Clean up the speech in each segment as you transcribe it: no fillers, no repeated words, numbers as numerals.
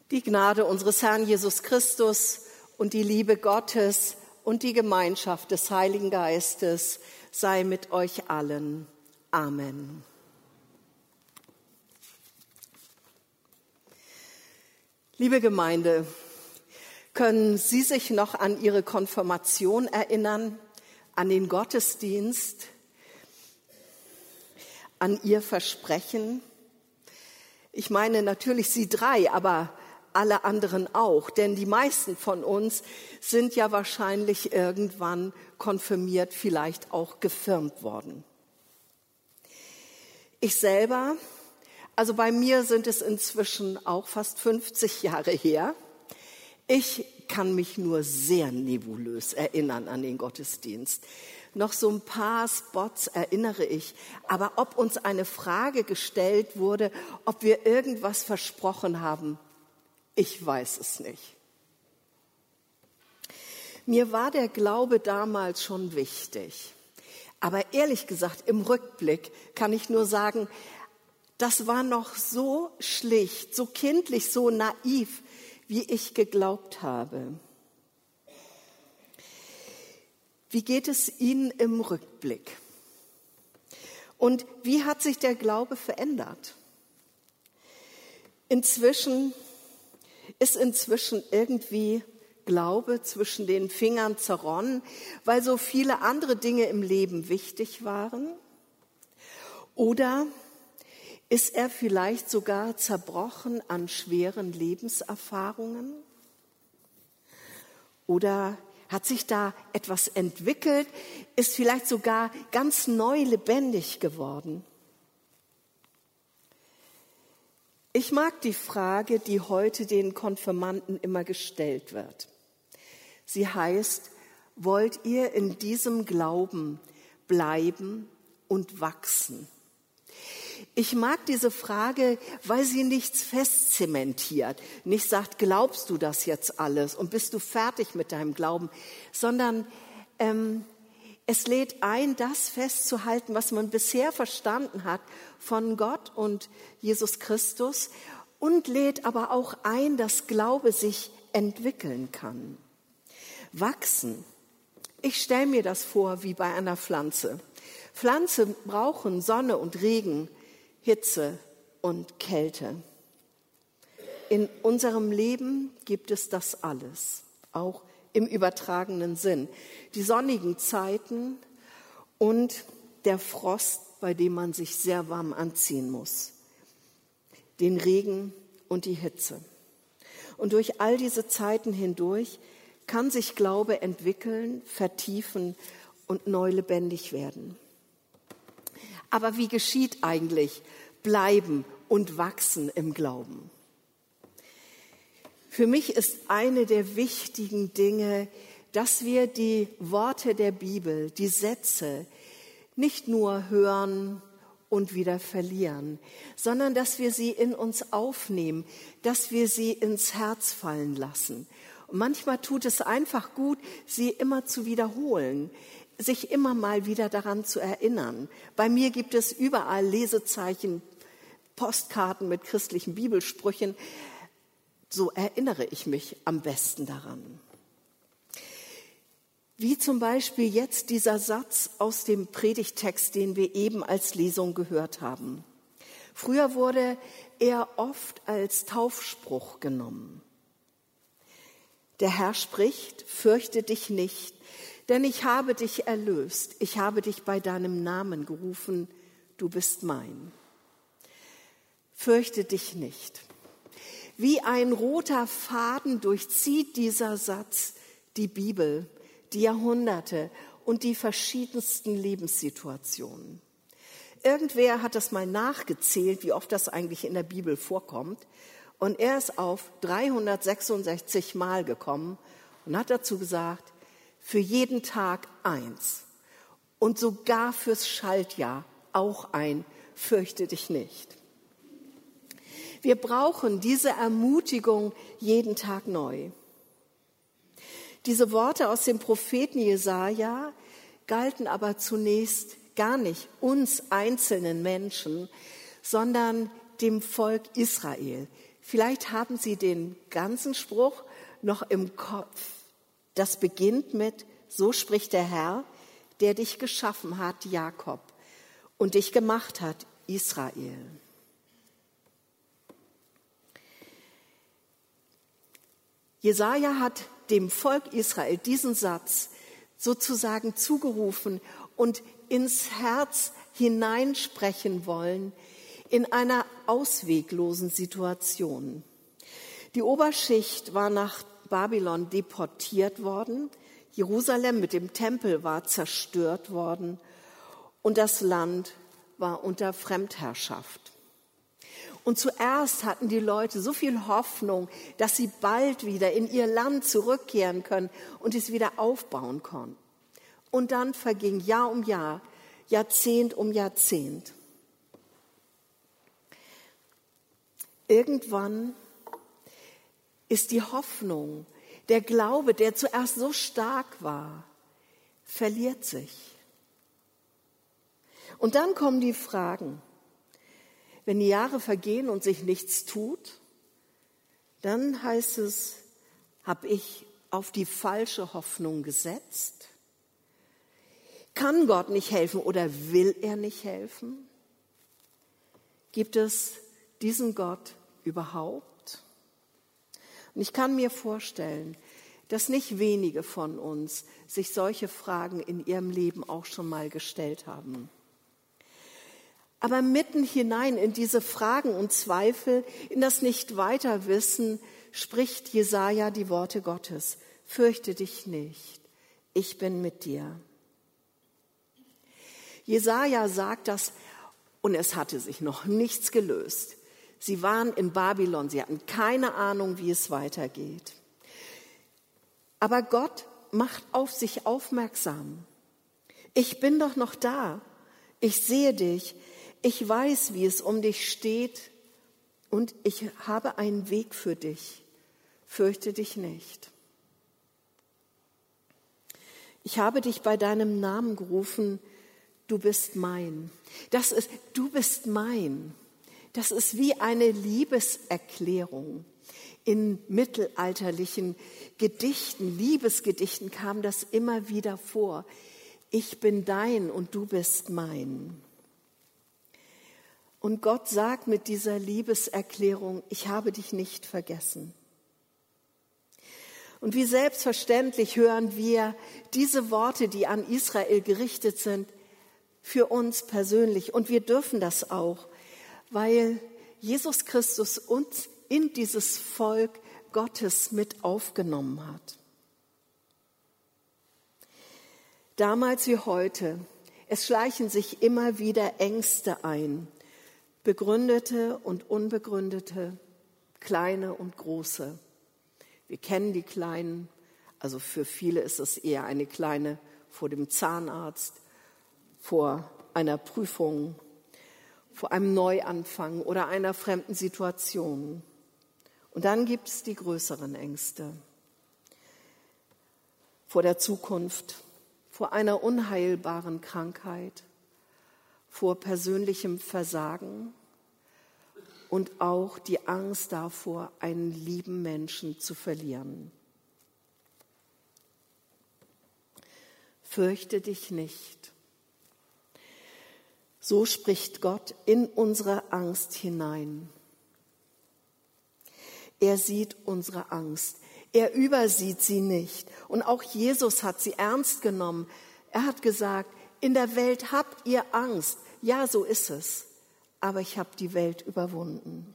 Die Gnade unseres Herrn Jesus Christus und die Liebe Gottes und die Gemeinschaft des Heiligen Geistes sei mit euch allen. Amen. Liebe Gemeinde, können Sie sich noch an Ihre Konfirmation erinnern, an den Gottesdienst, an Ihr Versprechen? Ich meine natürlich Sie drei, aber alle anderen auch, denn die meisten von uns sind ja wahrscheinlich irgendwann konfirmiert, vielleicht auch gefirmt worden. Ich selber, also bei mir sind es inzwischen auch fast 50 Jahre her. Ich kann mich nur sehr nebulös erinnern an den Gottesdienst. Noch so ein paar Spots erinnere ich, aber ob uns eine Frage gestellt wurde, ob wir irgendwas versprochen haben, ich weiß es nicht. Mir war der Glaube damals schon wichtig. Aber ehrlich gesagt, im Rückblick kann ich nur sagen, das war noch so schlicht, so kindlich, so naiv, wie ich geglaubt habe. Wie geht es Ihnen im Rückblick? Und wie hat sich der Glaube verändert? Ist inzwischen irgendwie Glaube zwischen den Fingern zerronnen, weil so viele andere Dinge im Leben wichtig waren? Oder ist er vielleicht sogar zerbrochen an schweren Lebenserfahrungen? Oder hat sich da etwas entwickelt, ist vielleicht sogar ganz neu lebendig geworden? Ich mag die Frage, die heute den Konfirmanden immer gestellt wird. Sie heißt, wollt ihr in diesem Glauben bleiben und wachsen? Ich mag diese Frage, weil sie nichts festzementiert, nicht sagt, glaubst du das jetzt alles und bist du fertig mit deinem Glauben, sondern es lädt ein, das festzuhalten, was man bisher verstanden hat von Gott und Jesus Christus und lädt aber auch ein, dass Glaube sich entwickeln kann. Wachsen. Ich stelle mir das vor wie bei einer Pflanze. Pflanzen brauchen Sonne und Regen, Hitze und Kälte. In unserem Leben gibt es das alles, auch im übertragenen Sinn. Die sonnigen Zeiten und der Frost, bei dem man sich sehr warm anziehen muss. Den Regen und die Hitze. Und durch all diese Zeiten hindurch kann sich Glaube entwickeln, vertiefen und neu lebendig werden. Aber wie geschieht eigentlich Bleiben und Wachsen im Glauben? Für mich ist eine der wichtigen Dinge, dass wir die Worte der Bibel, die Sätze, nicht nur hören und wieder verlieren, sondern dass wir sie in uns aufnehmen, dass wir sie ins Herz fallen lassen. Und manchmal tut es einfach gut, sie immer zu wiederholen, sich immer mal wieder daran zu erinnern. Bei mir gibt es überall Lesezeichen, Postkarten mit christlichen Bibelsprüchen. So erinnere ich mich am besten daran. Wie zum Beispiel jetzt dieser Satz aus dem Predigttext, den wir eben als Lesung gehört haben. Früher wurde er oft als Taufspruch genommen. Der Herr spricht, fürchte dich nicht, denn ich habe dich erlöst. Ich habe dich bei deinem Namen gerufen, du bist mein. Fürchte dich nicht. Wie ein roter Faden durchzieht dieser Satz die Bibel, die Jahrhunderte und die verschiedensten Lebenssituationen. Irgendwer hat das mal nachgezählt, wie oft das eigentlich in der Bibel vorkommt. Und er ist auf 366 Mal gekommen und hat dazu gesagt, für jeden Tag 1 und sogar fürs Schaltjahr auch ein, fürchte dich nicht. Wir brauchen diese Ermutigung jeden Tag neu. Diese Worte aus dem Propheten Jesaja galten aber zunächst gar nicht uns einzelnen Menschen, sondern dem Volk Israel. Vielleicht haben Sie den ganzen Spruch noch im Kopf. Das beginnt mit: So spricht der Herr, der dich geschaffen hat, Jakob, und dich gemacht hat, Israel. Jesaja hat dem Volk Israel diesen Satz sozusagen zugerufen und ins Herz hineinsprechen wollen in einer ausweglosen Situation. Die Oberschicht war nach Babylon deportiert worden, Jerusalem mit dem Tempel war zerstört worden und das Land war unter Fremdherrschaft. Und zuerst hatten die Leute so viel Hoffnung, dass sie bald wieder in ihr Land zurückkehren können und es wieder aufbauen konnten. Und dann verging Jahr um Jahr, Jahrzehnt um Jahrzehnt. Irgendwann ist die Hoffnung, der Glaube, der zuerst so stark war, verliert sich. Und dann kommen die Fragen. Wenn die Jahre vergehen und sich nichts tut, dann heißt es, habe ich auf die falsche Hoffnung gesetzt? Kann Gott nicht helfen oder will er nicht helfen? Gibt es diesen Gott überhaupt? Und ich kann mir vorstellen, dass nicht wenige von uns sich solche Fragen in ihrem Leben auch schon mal gestellt haben. Aber mitten hinein in diese Fragen und Zweifel, in das Nicht-Weiter-Wissen, spricht Jesaja die Worte Gottes. Fürchte dich nicht, ich bin mit dir. Jesaja sagt das, und es hatte sich noch nichts gelöst. Sie waren in Babylon, sie hatten keine Ahnung, wie es weitergeht. Aber Gott macht auf sich aufmerksam. Ich bin doch noch da, ich sehe dich, ich weiß, wie es um dich steht und ich habe einen Weg für dich. Fürchte dich nicht. Ich habe dich bei deinem Namen gerufen, du bist mein. Du bist mein. Das ist wie eine Liebeserklärung. In mittelalterlichen Gedichten, Liebesgedichten kam das immer wieder vor. Ich bin dein und du bist mein. Und Gott sagt mit dieser Liebeserklärung, ich habe dich nicht vergessen. Und wie selbstverständlich hören wir diese Worte, die an Israel gerichtet sind, für uns persönlich. Und wir dürfen das auch, weil Jesus Christus uns in dieses Volk Gottes mit aufgenommen hat. Damals wie heute, es schleichen sich immer wieder Ängste ein. Begründete und unbegründete, kleine und große. Wir kennen die Kleinen, also für viele ist es eher eine kleine vor dem Zahnarzt, vor einer Prüfung, vor einem Neuanfang oder einer fremden Situation. Und dann gibt es die größeren Ängste vor der Zukunft, vor einer unheilbaren Krankheit, vor persönlichem Versagen und auch die Angst davor, einen lieben Menschen zu verlieren. Fürchte dich nicht. So spricht Gott in unsere Angst hinein. Er sieht unsere Angst. Er übersieht sie nicht. Und auch Jesus hat sie ernst genommen. Er hat gesagt, in der Welt habt ihr Angst. Ja, so ist es. Aber ich habe die Welt überwunden.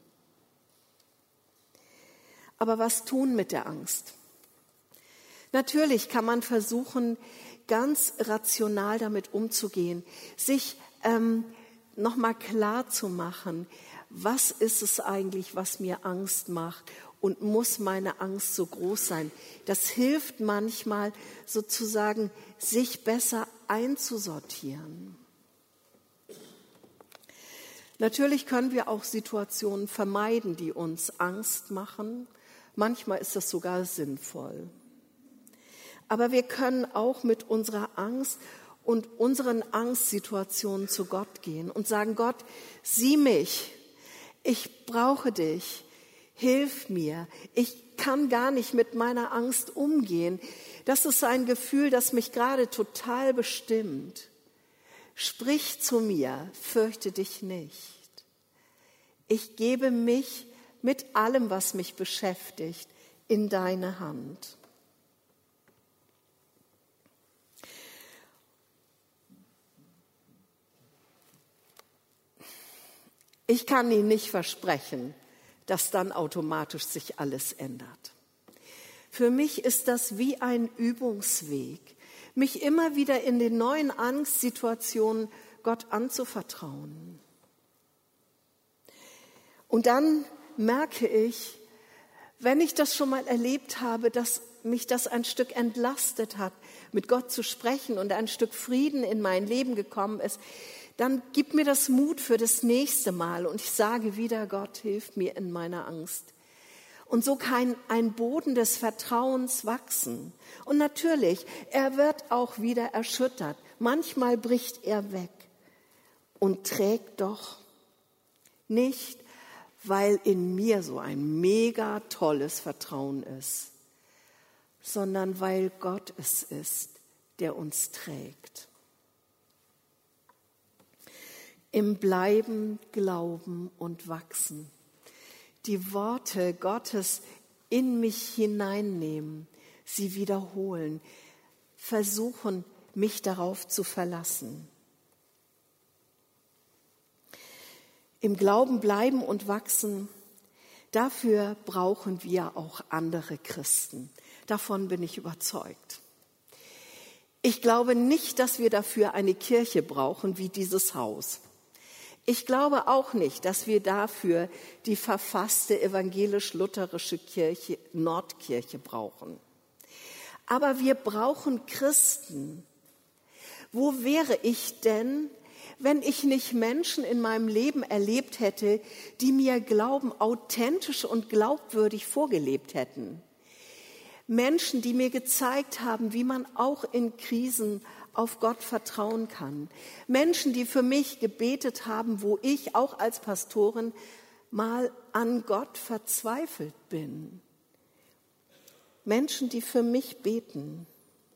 Aber was tun mit der Angst? Natürlich kann man versuchen, ganz rational damit umzugehen, sich nochmal klar zu machen, was ist es eigentlich, was mir Angst macht und muss meine Angst so groß sein? Das hilft manchmal sozusagen, sich besser einzusortieren. Natürlich können wir auch Situationen vermeiden, die uns Angst machen. Manchmal ist das sogar sinnvoll. Aber wir können auch mit unserer Angst und unseren Angstsituationen zu Gott gehen und sagen, Gott, sieh mich, ich brauche dich, Hilf mir. Ich kann gar nicht mit meiner Angst umgehen. Das ist ein Gefühl, das mich gerade total bestimmt. Sprich zu mir, fürchte dich nicht. Ich gebe mich mit allem, was mich beschäftigt, in deine Hand. Ich kann Ihnen nicht versprechen, dass dann automatisch sich alles ändert. Für mich ist das wie ein Übungsweg, mich immer wieder in den neuen Angstsituationen Gott anzuvertrauen. Und dann merke ich, wenn ich das schon mal erlebt habe, dass mich das ein Stück entlastet hat, mit Gott zu sprechen und ein Stück Frieden in mein Leben gekommen ist, dann gibt mir das Mut für das nächste Mal und ich sage wieder, Gott, hilf mir in meiner Angst. Und so kann ein Boden des Vertrauens wachsen. Und natürlich, er wird auch wieder erschüttert. Manchmal bricht er weg und trägt doch nicht, weil in mir so ein mega tolles Vertrauen ist, sondern weil Gott es ist, der uns trägt. Im Bleiben, Glauben und Wachsen. Die Worte Gottes in mich hineinnehmen, sie wiederholen, versuchen, mich darauf zu verlassen. Im Glauben bleiben und wachsen, dafür brauchen wir auch andere Christen. Davon bin ich überzeugt. Ich glaube nicht, dass wir dafür eine Kirche brauchen wie dieses Haus. Ich glaube auch nicht, dass wir dafür die verfasste evangelisch-lutherische Kirche, Nordkirche brauchen. Aber wir brauchen Christen. Wo wäre ich denn, wenn ich nicht Menschen in meinem Leben erlebt hätte, die mir Glauben authentisch und glaubwürdig vorgelebt hätten? Menschen, die mir gezeigt haben, wie man auch in Krisen auf Gott vertrauen kann. Menschen, die für mich gebetet haben, wo ich auch als Pastorin mal an Gott verzweifelt bin. Menschen, die für mich beten.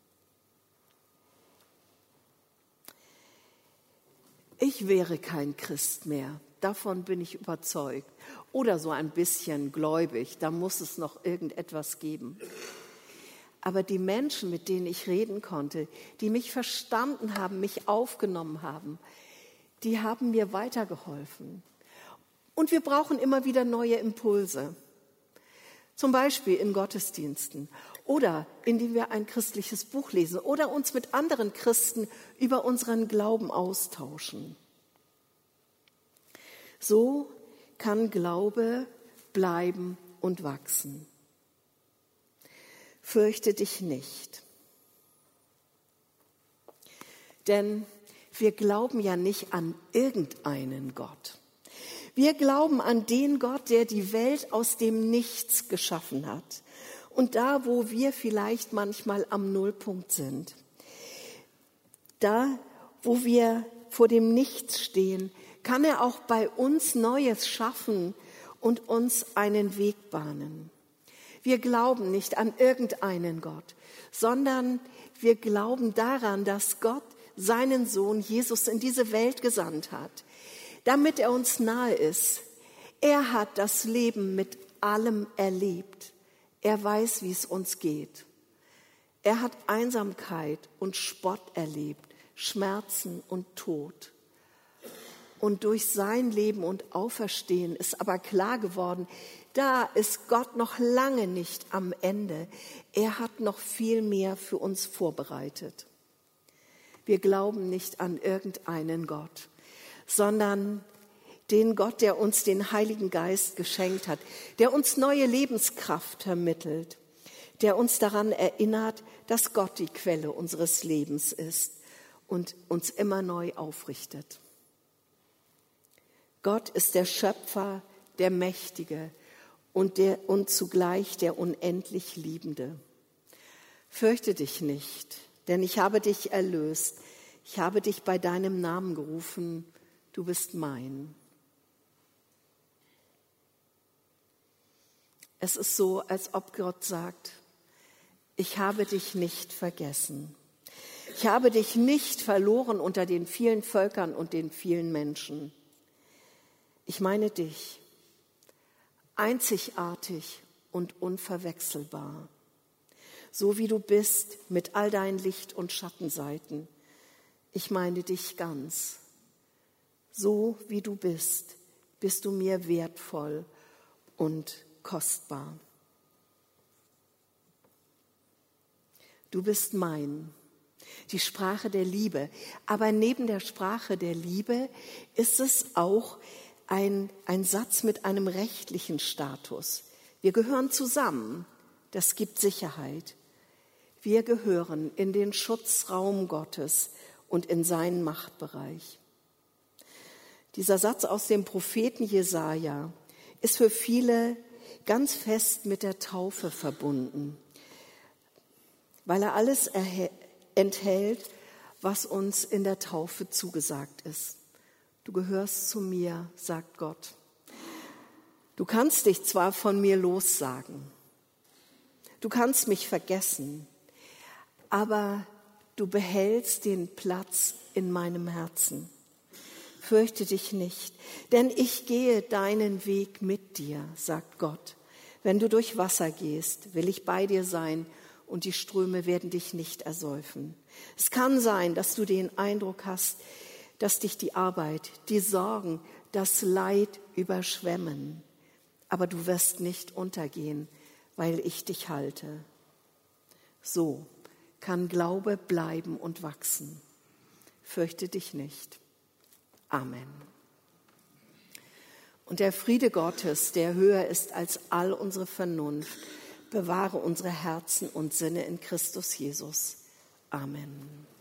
Ich wäre kein Christ mehr, davon bin ich überzeugt. Oder so ein bisschen gläubig, da muss es noch irgendetwas geben. Aber die Menschen, mit denen ich reden konnte, die mich verstanden haben, mich aufgenommen haben, die haben mir weitergeholfen. Und wir brauchen immer wieder neue Impulse. Zum Beispiel in Gottesdiensten oder indem wir ein christliches Buch lesen oder uns mit anderen Christen über unseren Glauben austauschen. So kann Glaube bleiben und wachsen. Fürchte dich nicht. Denn wir glauben ja nicht an irgendeinen Gott. Wir glauben an den Gott, der die Welt aus dem Nichts geschaffen hat. Und da, wo wir vielleicht manchmal am Nullpunkt sind, da, wo wir vor dem Nichts stehen, kann er auch bei uns Neues schaffen und uns einen Weg bahnen. Wir glauben nicht an irgendeinen Gott, sondern wir glauben daran, dass Gott seinen Sohn Jesus in diese Welt gesandt hat, damit er uns nahe ist. Er hat das Leben mit allem erlebt. Er weiß, wie es uns geht. Er hat Einsamkeit und Spott erlebt, Schmerzen und Tod. Und durch sein Leben und Auferstehen ist aber klar geworden, da ist Gott noch lange nicht am Ende. Er hat noch viel mehr für uns vorbereitet. Wir glauben nicht an irgendeinen Gott, sondern den Gott, der uns den Heiligen Geist geschenkt hat, der uns neue Lebenskraft vermittelt, der uns daran erinnert, dass Gott die Quelle unseres Lebens ist und uns immer neu aufrichtet. Gott ist der Schöpfer, der Mächtige und zugleich der unendlich Liebende. Fürchte dich nicht, denn ich habe dich erlöst. Ich habe dich bei deinem Namen gerufen. Du bist mein. Es ist so, als ob Gott sagt, ich habe dich nicht vergessen. Ich habe dich nicht verloren unter den vielen Völkern und den vielen Menschen. Ich meine dich, einzigartig und unverwechselbar, so wie du bist mit all deinen Licht- und Schattenseiten. Ich meine dich ganz. So wie du bist du mir wertvoll und kostbar. Du bist mein, die Sprache der Liebe. Aber neben der Sprache der Liebe ist es auch ein Satz mit einem rechtlichen Status. Wir gehören zusammen, das gibt Sicherheit. Wir gehören in den Schutzraum Gottes und in seinen Machtbereich. Dieser Satz aus dem Propheten Jesaja ist für viele ganz fest mit der Taufe verbunden, weil er alles enthält, was uns in der Taufe zugesagt ist. Du gehörst zu mir, sagt Gott. Du kannst dich zwar von mir lossagen, du kannst mich vergessen, aber du behältst den Platz in meinem Herzen. Fürchte dich nicht, denn ich gehe deinen Weg mit dir, sagt Gott. Wenn du durch Wasser gehst, will ich bei dir sein und die Ströme werden dich nicht ersäufen. Es kann sein, dass du den Eindruck hast, dass dich die Arbeit, die Sorgen, das Leid überschwemmen. Aber du wirst nicht untergehen, weil ich dich halte. So kann Glaube bleiben und wachsen. Fürchte dich nicht. Amen. Und der Friede Gottes, der höher ist als all unsere Vernunft, bewahre unsere Herzen und Sinne in Christus Jesus. Amen.